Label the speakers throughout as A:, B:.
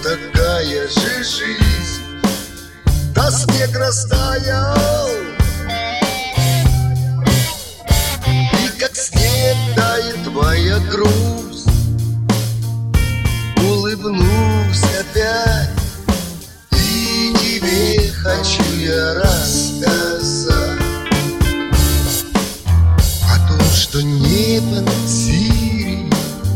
A: такая же жизнь. Да снег растаял, и как снег тает твоя грусть. Улыбнусь опять, и тебе хочу я рассказать о том, что небо над Сирией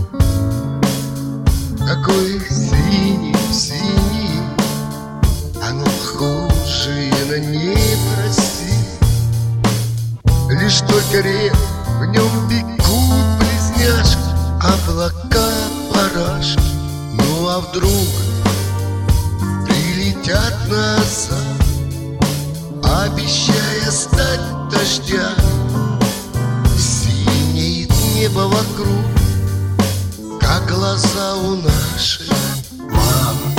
A: такое синее, оно похожее на небо России. Лишь только рек в нем бегут близняшки, облака парашки. Ну а вдруг прилетят назад, обещая стать дождя. Синеет небо вокруг, как глаза у нашей мамы.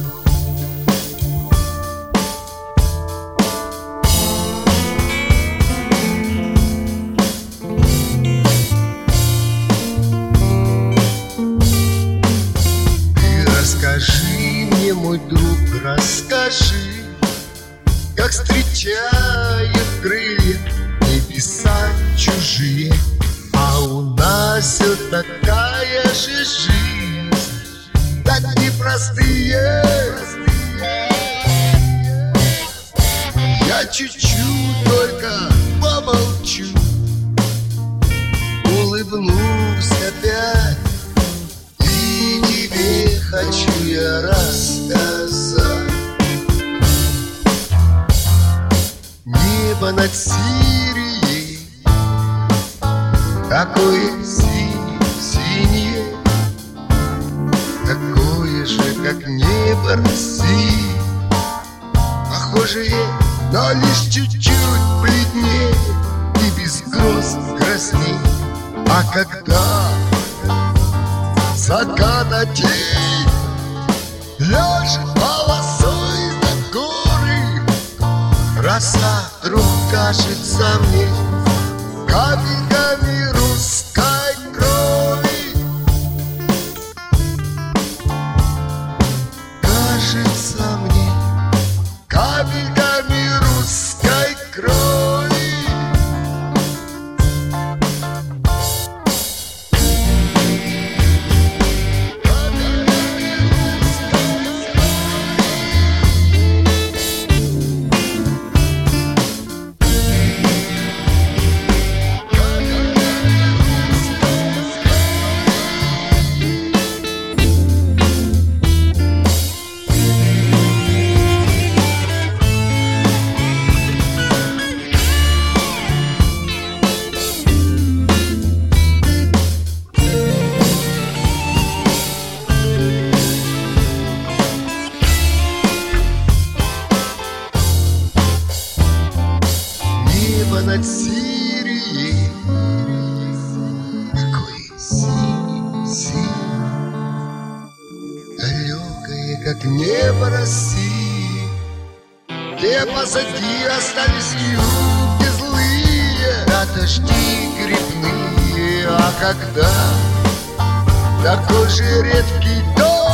A: Расскажи мне, мой друг, расскажи, как встречают крылья небеса чужие. А у нас все такая же жизнь, так непростые. Я чуть-чуть только помолчу, улыбнусь опять, и тебе хочу я рассказать. Небо над Сирией такое синее, такое же, как небо России, похожее, но лишь чуть-чуть бледнее и без гроз красней. А когда заката тень ляжет полосой на горы, роса вдруг кажется мне капельками русской крови. Кажется мне капельками русской крови. Над Сирией такое синее, далекое, как небо России, где позади остались юги злые, да дожди грибные. А когда такой же редкий дождь